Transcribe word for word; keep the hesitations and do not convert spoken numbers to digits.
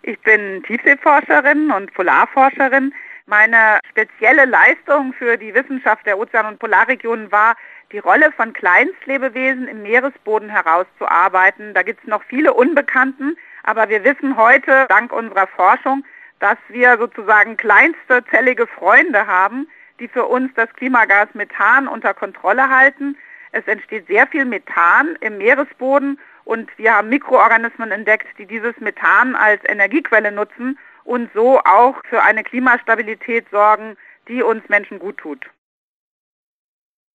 Ich bin Tiefseeforscherin und Polarforscherin. Meine spezielle Leistung für die Wissenschaft der Ozean- und Polarregionen war, die Rolle von Kleinstlebewesen im Meeresboden herauszuarbeiten. Da gibt es noch viele Unbekannten, aber wir wissen heute, dank unserer Forschung, dass wir sozusagen kleinste zellige Freunde haben, die für uns das Klimagas Methan unter Kontrolle halten. Es entsteht sehr viel Methan im Meeresboden und wir haben Mikroorganismen entdeckt, die dieses Methan als Energiequelle nutzen und so auch für eine Klimastabilität sorgen, die uns Menschen gut tut.